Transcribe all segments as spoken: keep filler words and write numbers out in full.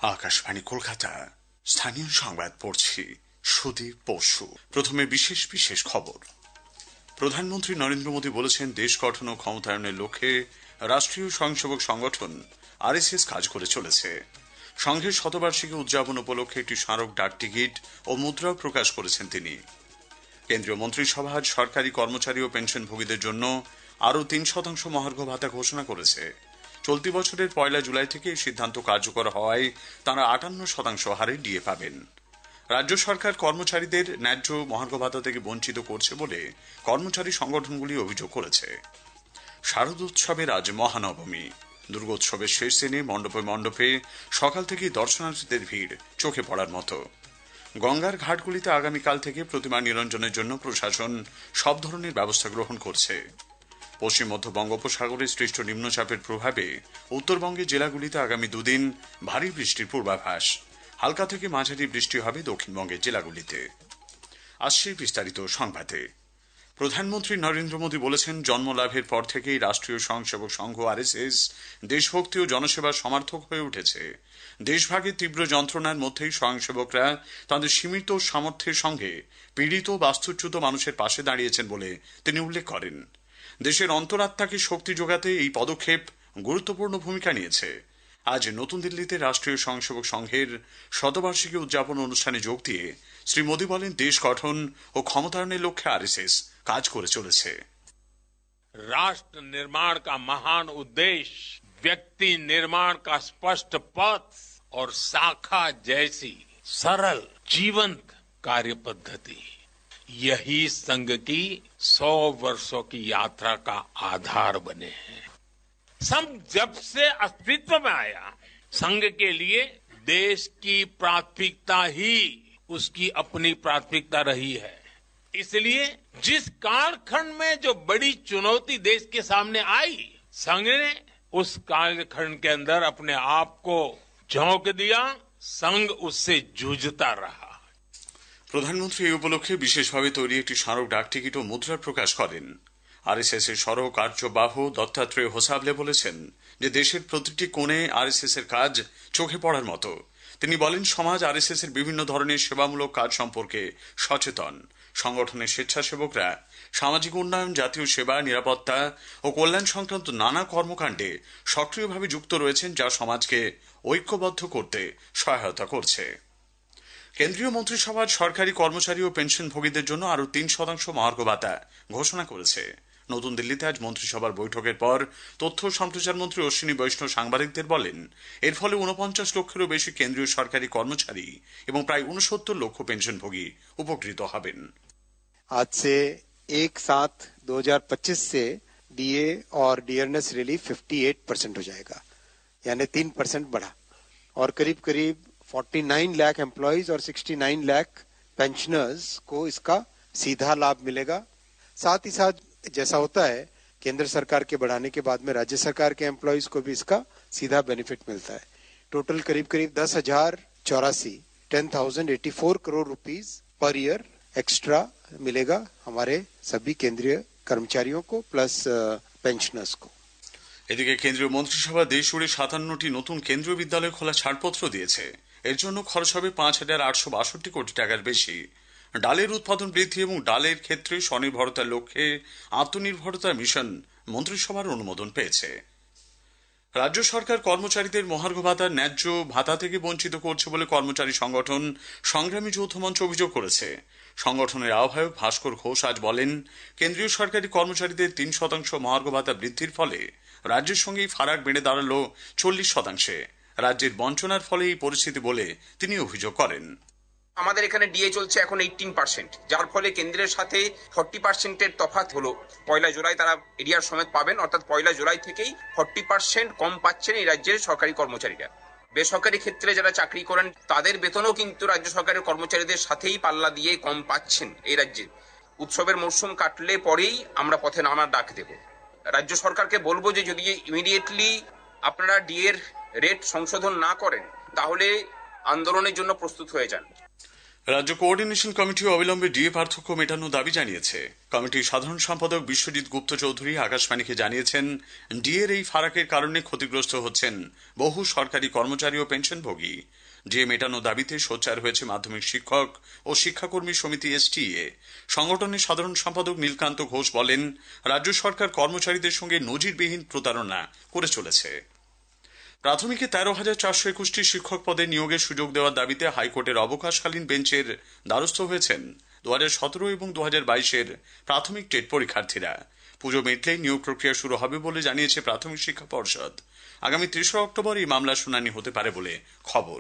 আকাশবাণী কলকাতা, স্থানীয় সংবাদ পড়ছি সুদীপ বসু। প্রথমে বিশেষ বিশেষ খবর। প্রধানমন্ত্রী নরেন্দ্র মোদী বলেছেন, দেশ গঠন ও ক্ষমতায়নের লক্ষ্যে রাষ্ট্রীয় স্বয়ংসেবক সংগঠন আরএসএস কাজ করে চলেছে। সংঘের শতবার্ষিকী উদযাপন উপলক্ষে একটি স্মারক ডাক টিকিট ও মুদ্রাও প্রকাশ করেছেন তিনি। কেন্দ্রীয় মন্ত্রিসভা আজ সরকারি কর্মচারী ও পেনশনভোগীদের জন্য আরও তিন শতাংশ মহার্ঘ ভাতা ঘোষণা করেছে। চলতি বছরের পয়লা জুলাই থেকে এই সিদ্ধান্ত কার্যকর হওয়ায় তাঁরা আটান্ন শতাংশ হারে ডিএ পাবেন। রাজ্য সরকার কর্মচারীদের ন্যায্য মহার্ঘ ভাতা থেকে বঞ্চিত করছে বলে কর্মচারী সংগঠনগুলি অভিযোগ করেছে। শারদোৎসবের আজ মহানবমী। দুর্গোৎসবের শেষ দিনে মণ্ডপে মণ্ডপে সকাল থেকেই দর্শনার্থীদের ভিড় চোখে পড়ার মতো। গঙ্গার ঘাটগুলিতে আগামীকাল থেকে প্রতিমা নিরঞ্জনের জন্য প্রশাসন সব ধরনের ব্যবস্থা গ্রহণ করছে। পশ্চিম মধ্য বঙ্গোপসাগরে সৃষ্ট নিম্নচাপের প্রভাবে উত্তরবঙ্গের জেলাগুলিতে আগামী দুদিন ভারী বৃষ্টির পূর্বাভাস। হালকা থেকে মাঝারি বৃষ্টি হবে দক্ষিণবঙ্গের জেলাগুলিতে। আসছে বিস্তারিত সংবাদে। প্রধানমন্ত্রী নরেন্দ্র মোদী বলেছেন, জন্মলাভের পর থেকেই রাষ্ট্রীয় স্বয়ংসেবক সংঘ আরএসএস দেশভক্তি ও জনসেবার সমার্থক হয়ে উঠেছে। দেশভাগের তীব্র যন্ত্রণার মধ্যেই স্বয়ংসেবকরা তাঁদের সীমিত সামর্থ্যের সঙ্গে পীড়িত বাস্তুচ্যুত মানুষের পাশে দাঁড়িয়েছেন বলে তিনি উল্লেখ করেন। দেশের অন্তরাত্মাকে শক্তি যোগাতে এই পদক্ষেপ গুরুত্বপূর্ণ ভূমিকা নিয়েছে। আজ নতুন দিল্লিতে রাষ্ট্রীয় স্বয়ংসেবক সংঘের শতবার্ষিকী উদযাপন অনুষ্ঠানে যোগ দিয়ে শ্রী মোদী বলেন, দেশ গঠন ও ক্ষমতায়নের লক্ষ্যে আরএসএস কাজ করে চলেছে। राष्ट्र निर्माण का महान उद्देश्य व्यक्ति निर्माण का स्पष्ट पथ और शाखा जैसी सरल जीवंत कार्य पद्धति, यही संघ की सौ वर्षों की यात्रा का आधार बने हैं। संघ जब से अस्तित्व में आया, संघ के लिए देश की प्राथमिकता ही उसकी अपनी प्राथमिकता रही है। इसलिए जिस कालखंड में जो बड़ी चुनौती देश के सामने आई, संघ ने उस कालखंड के अंदर अपने आप को झोंक दिया। संघ उससे जूझता रहा। প্রধানমন্ত্রী এই উপলক্ষে বিশেষভাবে তৈরি একটি স্মারক ডাক টিকিট ও মুদ্রা প্রকাশ করেন। আরএসএস এর সড়ক কার্যবাহু দত্তাত্রেয় হোসাবলে বলেছেন যে দেশের প্রতিটি কোণে আরএসএস এর কাজ চোখে পড়ার মতো। তিনি বলেন, সমাজ আরএসএস এর বিভিন্ন ধরনের সেবামূলক কাজ সম্পর্কে সচেতন। সংগঠনের স্বেচ্ছাসেবকরা সামাজিক উন্নয়ন, জাতীয় সেবা, নিরাপত্তা ও কল্যাণ সংক্রান্ত নানা কর্মকাণ্ডে সক্রিয়ভাবে যুক্ত রয়েছেন, যা সমাজকে ঐক্যবদ্ধ করতে সহায়তা করছে। কেন্দ্রীয় মন্ত্রিসভা সরকারি কর্মচারী ও পেনশনভোগীদের জন্য আরও তিন শতাংশ মহার্ঘ ভাতা ঘোষণা করেছে। নতুন দিল্লিতে আজ মন্ত্রিসভার বৈঠকের পর তথ্য ও সম্প্রচার মন্ত্রী অশ্বিনী বৈষ্ণব সাংবাদিকদের বলেন, এর ফলে ঊনপঞ্চাশ লক্ষেরও বেশি কেন্দ্রীয় সরকারি কর্মচারী এবং প্রায় উনসত্তর লক্ষ পেনশনভোগী উপকৃত হবেন। आज से एक सात दो हजार पच्चीस से डीए और डीआरएस रिलीफ अट्ठावन परसेंट हो जाएगा, यानी तीन परसेंट बढ़ा, और करीब करीब उनचास लाख एम्प्लॉइज और उनहत्तर लाख पेंशनर्स को इसका सीधा लाभ मिलेगा। साथ ही साथ जैसा होता है केंद्र सरकार के बढ़ाने के बाद में राज्य सरकार के एम्प्लॉइज को भी इसका सीधा बेनिफिट मिलता है। टोटल करीब करीब दस हजार चौरासी ten thousand eighty four crore rupees per year extra मिलेगा हमारे सभी केंद्रीय कर्मचारियों को प्लस पेंशनर्स को। এদিকে কেন্দ্রীয় মন্ত্রিসভা দেশ জুড়ে সাতান্নটি নতুন কেন্দ্রীয় বিদ্যালয় খোলার ছাড়পত্র দিয়েছে। এর জন্য খরচ হবে পাঁচ হাজার আটশো বাষট্টি কোটি টাকার বেশি। ডালের উৎপাদন বৃদ্ধি এবং ডালের ক্ষেত্রে স্বনির্ভরতার লক্ষ্যে আত্মনির্ভরতা মিশন মন্ত্রিসভার অনুমোদন পেয়েছে। রাজ্য সরকার কর্মচারীদের মহার্ঘ ভাতার ন্যায্য ভাতা থেকে বঞ্চিত করছে বলে কর্মচারী সংগঠন সংগ্রামী যৌথ মঞ্চ অভিযোগ করেছে। সংগঠনের আহ্বায়ক ভাস্কর ঘোষ আজ বলেন, কেন্দ্রীয় সরকারি কর্মচারীদের তিন শতাংশ মহার্ঘ ভাতা বৃদ্ধির ফলে রাজ্যের সঙ্গেই ফারাক বেড়ে দাঁড়ালো চল্লিশ শতাংশে। রাজ্যের বঞ্চনার ফলে এই পরিস্থিতি বলে তিনি অভিযোগ করেন। আমাদের এখানে ডিএ চলছে এখন এইটিন পার্সেন্ট, যার ফলে কেন্দ্রের সাথে ফর্টি পার্সেন্টের তফাৎ হলো। পয়লা জুলাই তারা এরিয়ার সমেত পাবেন, অর্থাৎ পয়লা জুলাই থেকেই ফর্টি পার্সেন্ট কম পাচ্ছেন এই রাজ্যের সরকারি কর্মচারীরা। বেসরকারি ক্ষেত্রে যারা চাকরি করেন তাদের বেতনও কিন্তু রাজ্য সরকারের কর্মচারীদের সাথেই পাল্লা দিয়ে কম পাচ্ছেন এই রাজ্যে। উৎসবের মরশুম কাটলে পরেই আমরা পথে নামার ডাক দেব। রাজ্য সরকারকে বলবো যে যদি ইমিডিয়েটলি আপনারা ডিএর রেট সংশোধন না করেন তাহলে আন্দোলনের জন্য প্রস্তুত হয়ে যান। রাজ্য কোঅর্ডিনেশন কমিটি অবিলম্বে ডিএ পার্থক্য মেটানোর দাবি জানিয়েছে। কমিটির সাধারণ সম্পাদক বিশ্বজিৎ গুপ্ত চৌধুরী আকাশবাণীকে জানিয়েছেন, ডিএর এই ফারাকের কারণে ক্ষতিগ্রস্ত হচ্ছেন বহু সরকারি কর্মচারী ও পেনশনভোগী। ডিএ মেটানোর দাবিতে সোচ্চার হয়েছে মাধ্যমিক শিক্ষক ও শিক্ষাকর্মী সমিতি এসটিএ। সংগঠনের সাধারণ সম্পাদক নীলকান্ত ঘোষ বলেন, রাজ্য সরকার কর্মচারীদের সঙ্গে নজিরবিহীন প্রতারণা করে চলেছে। প্রাথমিকে তেরো হাজার চারশো একুশটি শিক্ষক পদে নিয়োগের সুযোগ দেওয়ার দাবিতে হাইকোর্টের অবকাশকালীন বেঞ্চের দ্বারস্থ হয়েছেন দু হাজার সতেরো এবং দু হাজার বাইশের প্রাথমিক টেট পরীক্ষার্থীরা। পুজো মিটলেই নিয়োগ প্রক্রিয়া শুরু হবে বলে জানিয়েছে প্রাথমিক শিক্ষা পর্ষদ। আগামী তেসরা অক্টোবর এই মামলার শুনানি হতে পারে বলে খবর।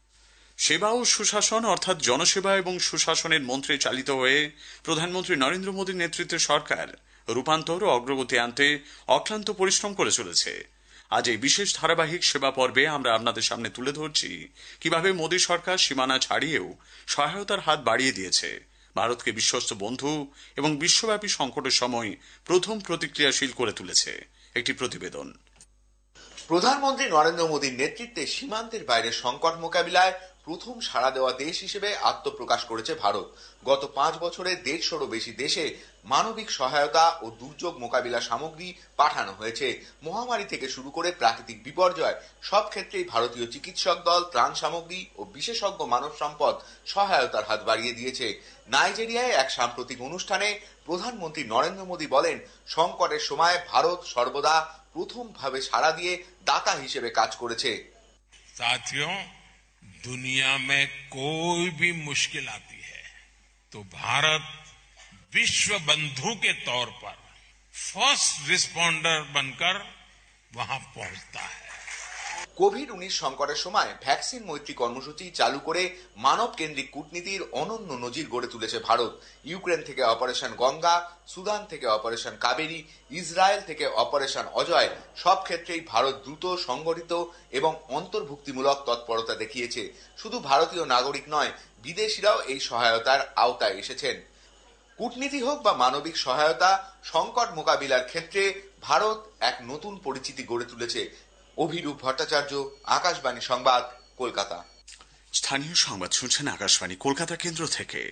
সেবা ও সুশাসন অর্থাৎ জনসেবা এবং সুশাসনের মন্ত্রে চালিত হয়ে প্রধানমন্ত্রী নরেন্দ্র মোদীর নেতৃত্বে সরকার রূপান্তর ও অগ্রগতি আনতে অক্লান্ত পরিশ্রম করে চলেছে। আজ এই বিশেষ ধারাবাহিক সেবা পর্বে আমরা আপনাদের সামনে তুলে ধরছি কিভাবে মোদী সরকার সীমানা ছাড়িয়েও সহায়তার হাত বাড়িয়ে দিয়েছে, ভারতকে বিশ্বস্ত বন্ধু এবং বিশ্বব্যাপী সংকটের সময় প্রথম প্রতিক্রিয়াশীল করে তুলেছে। একটি প্রতিবেদন। প্রধানমন্ত্রী নরেন্দ্র মোদীর নেতৃত্বে সীমান্তের বাইরে সংকট মোকাবিলায় প্রথম সাড়া দেওয়া দেশ হিসেবে আত্মপ্রকাশ করেছে ভারত। গত পাঁচ বছরে দেড়শোরও বেশি দেশে মানবিক সহায়তা ও দুর্যোগ মোকাবিলা সামগ্রী পাঠানো হয়েছে। মহামারী থেকে শুরু করে প্রাকৃতিক বিপর্যয় সব ক্ষেত্রেই ভারতীয় চিকিৎসক দল ত্রাণ সামগ্রী ও বিশেষজ্ঞ মানব সম্পদ সহায়তার হাত বাড়িয়ে দিয়েছে। নাইজেরিয়ায় এক সাম্প্রতিক অনুষ্ঠানে প্রধানমন্ত্রী নরেন্দ্র মোদী বলেন, সংকটের সময় ভারত সর্বদা প্রথম ভাবে সাড়া দিয়ে দাতা হিসেবে কাজ করেছে। साथियों, दुनिया में कोई भी मुश्किल आती है तो भारत विश्व बंधु के तौर पर फर्स्ट रिस्पॉन्डर बनकर वहां पहुंचता है। কোভিড উনিশ সংকটের সময় ভ্যাকসিন মৈত্রী কর্মসূচি চালু করে মানব কেন্দ্রিক কূটনীতির অনন্য নজির গড়ে তুলেছে ভারত। ইউক্রেন থেকে অপারেশন গঙ্গা, সুদান থেকে অপারেশন কাবেরী, ইসরায়েল থেকে অপারেশন অজয় সব ক্ষেত্রেই ভারত দ্রুত, সংগঠিত এবং অন্তর্ভুক্তিমূলক তৎপরতা দেখিয়েছে। শুধু ভারতীয় নাগরিক নয়, বিদেশিরাও এই সহায়তার আওতায় এসেছেন। কূটনীতি হোক বা মানবিক সহায়তা, সংকট মোকাবিলার ক্ষেত্রে ভারত এক নতুন পরিচিতি গড়ে তুলেছে। অভিরূপ ভট্টাচার্য, আকাশবাণী সংবাদ, কলকাতা। স্থানীয় সংবাদ শুনছেন আকাশবাণী কলকাতা কেন্দ্র থেকে।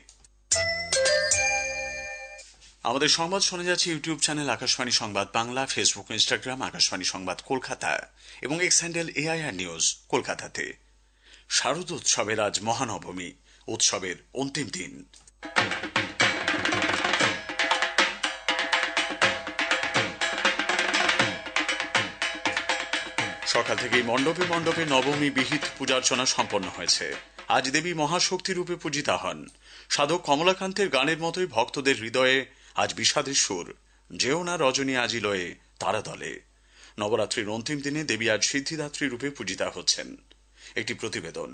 আমাদের সংবাদ শোনা যাচ্ছে ইউটিউব চ্যানেল আকাশবাণী সংবাদ বাংলা, ফেসবুক, ইনস্টাগ্রাম আকাশবাণী সংবাদ কলকাতা এবং এক্স হ্যান্ডেল এআইআর নিউজ কলকাতাতে। শারদ উৎসবের আজ মহানবমী, উৎসবের অন্তিম দিন। সকাল থেকেই মণ্ডপে মণ্ডপে নবমী বিহিত পূজার্চনা সম্পন্ন হয়েছে। আজ দেবী মহাশক্তি রূপে পূজিতা হন। সাধক কমলাকান্তের গানের মতোই ভক্তদের হৃদয়ে আজ বিষাদের সুর। যেও না রজনী আজি লয়ে তারা দলে। নবরাত্রির অন্তিম দিনে দেবী আজ সিদ্ধিদাত্রী রূপে পূজিতা হচ্ছেন। একটি প্রতিবেদন।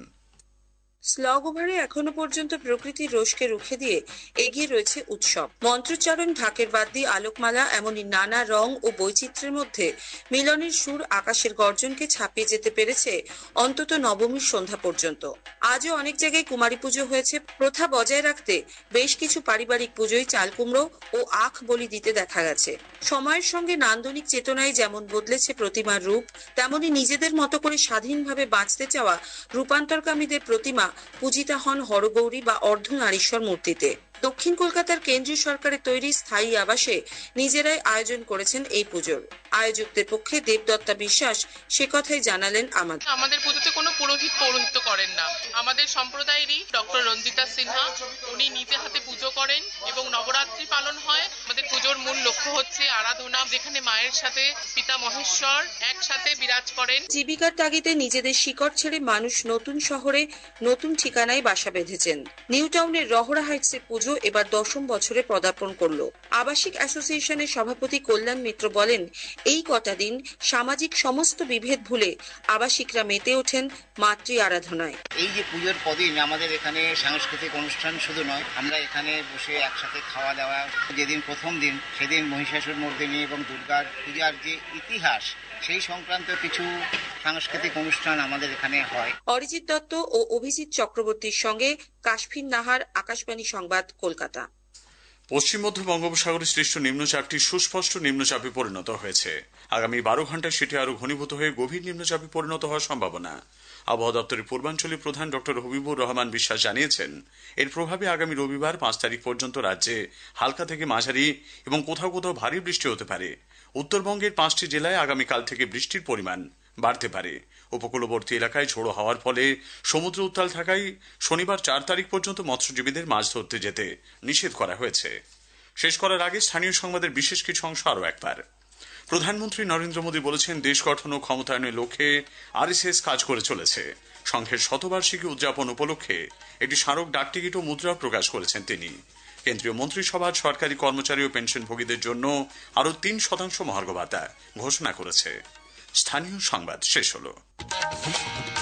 স্লগ ওভারে এখনো পর্যন্ত প্রকৃতির রোষকে রুখে দিয়ে এগিয়ে রয়েছে উৎসব। মন্ত্রোচ্চারণ, ঢাকের বাদ্যি, আলোকমালা, এমনই নানা রং ও বৈচিত্র্যের মধ্যে মিলনের সুর আকাশের গর্জনকে ছাপিয়ে যেতে পেরেছে অন্তত নবমীর সন্ধ্যা পর্যন্ত। আজও অনেক জায়গায় কুমারী পুজো হয়েছে। প্রথা বজায় রাখতে বেশ কিছু পারিবারিক পুজোয় চাল কুমড়ো ও আখ বলি দিতে দেখা গেছে। সময়ের সঙ্গে নান্দনিক চেতনায় যেমন বদলেছে প্রতিমার রূপ, তেমনি নিজেদের মতো করে স্বাধীনভাবে বাঁচতে চাওয়া রূপান্তরকামীদের প্রতিমা পূজিতা হন হরগৌরী বা অর্ধনারীশ্বর মূর্তিতে। দক্ষিণ কলকাতার কেন্দ্রীয় সরকারের তৈরি স্থায়ী আবাসে নিজেরাই আয়োজন করেছেন এই পুজোর। আয়োজকদের পক্ষে দেবদত্তা বিশ্বাস সে কথাই জানালেন আমাদের। আমাদের পুজোতে কোনো পুরোহিত পৌরোহিত্য করেন না। আমাদের সম্প্রদায়েরই ডক্টর রঞ্জিতা সিনহা, উনি নিজে হাতে পুজো করেন এবং নবরাত্রি পালন হয়। আমাদের পুজোর মূল লক্ষ্য হচ্ছে আরাধনা, যেখানে মায়ের সাথে পিতা মহেশ্বর একসাথে বিরাজ করেন। জীবিকার তাগিদে নিজেদের শিকড় ছেড়ে মানুষ নতুন শহরে নতুন ঠিকানায় বাসা বেঁধেছেন। নিউ টাউনের রহরা হাইটসের পুজো এবার দশম বছরে পদার্পণ করলো। আবাসিক অ্যাসোসিয়েশনের সভাপতি কল্যাণ মিত্র বলেন, এই কটা দিন সামাজিক সমস্ত বিভেদ ভুলে আবাসিকরা মেতে ওঠেন মাতৃ আরাধনায়। এই যে পুজোর কদিন আমাদের এখানে সাংস্কৃতিক অনুষ্ঠান শুধু নয়, আমরা এখানে বসে একসাথে খাওয়া দাওয়া, যেদিন প্রথম দিন সেদিন মহিষাসুর মর্দিনী এবং দুর্গার পূজার যে ইতিহাস সেই সংক্রান্ত কিছু সাংস্কৃতিক অনুষ্ঠান আমাদের এখানে হয়। অরিজিৎ দত্ত ও অভিজিৎ চক্রবর্তীর সঙ্গে কাশফিন নাহার, আকাশবাণী সংবাদ কলকাতা। পশ্চিম মধ্য বঙ্গোপসাগরে সৃষ্ট নিম্নচাপটি সুস্পষ্ট নিম্নচাপে পরিণত হয়েছে। আগামী বারো ঘন্টায় সেটি আরো ঘনীভূত হয়ে গভীর নিম্নচাপে পরিণত হওয়ার সম্ভাবনা। আবহাওয়া দপ্তরের পূর্বাঞ্চলীয় প্রধান ডক্টর হবিবুর রহমান বিশ্বাস জানিয়েছেন, এর প্রভাবে আগামী রবিবার পাঁচ তারিখ পর্যন্ত রাজ্যে হালকা থেকে মাঝারি এবং কোথাও কোথাও ভারী বৃষ্টি হতে পারে। উত্তরবঙ্গের পাঁচটি জেলায় আগামীকাল থেকে বৃষ্টির পরিমাণ বাড়তে পারে। উপকূলবর্তী এলাকায় ঝোড়ো হওয়ার ফলে সমুদ্র উত্তাল থাকায় শনিবার চার তারিখ পর্যন্ত মৎস্যজীবীদের মাছ ধরতে যেতে নিষেধ করা হয়েছে। শেষ করার আগে স্থানীয় সংবাদের বিশেষ কিছু অংশ আরও একবার। প্রধানমন্ত্রী নরেন্দ্র মোদী বলেছেন, দেশ গঠন ও ক্ষমতায়নের লক্ষ্যে আরএসএস কাজ করে চলেছে। সংঘের শতবার্ষিকী উদযাপন উপলক্ষে একটি স্মারক ডাকটিকিট ও মুদ্রা প্রকাশ করেছেন তিনি। কেন্দ্রীয় মন্ত্রিসভা সরকারি কর্মচারী ও পেনশনভোগীদের জন্য আরও তিন শতাংশ মহার্ঘ ভাতা ঘোষণা করেছে। স্থানীয় সংবাদ শেষ হলো।